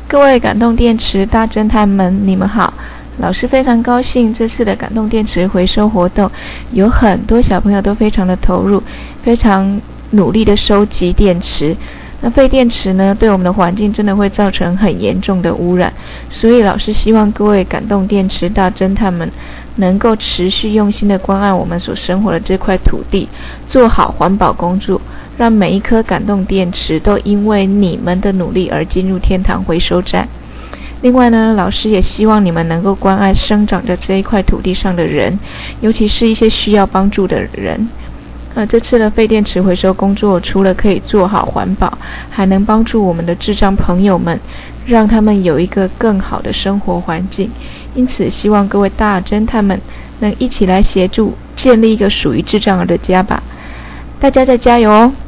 各位感动电池大侦探们，你们好！老师非常高兴这次的感动电池回收活动，有很多小朋友都非常的投入，非常努力的收集电池。那废电池呢，对我们的环境真的会造成很严重的污染，所以老师希望各位感动电池大侦探们能够持续用心的关爱我们所生活的这块土地，做好环保工作，让每一颗感动电池都因为你们的努力而进入天堂回收站。另外呢，老师也希望你们能够关爱生长在这一块土地上的人，尤其是一些需要帮助的人。这次的废电池回收工作除了可以做好环保，还能帮助我们的智障朋友们，让他们有一个更好的生活环境。因此希望各位大侦探们能一起来协助建立一个属于智障儿的家吧。大家再加油哦！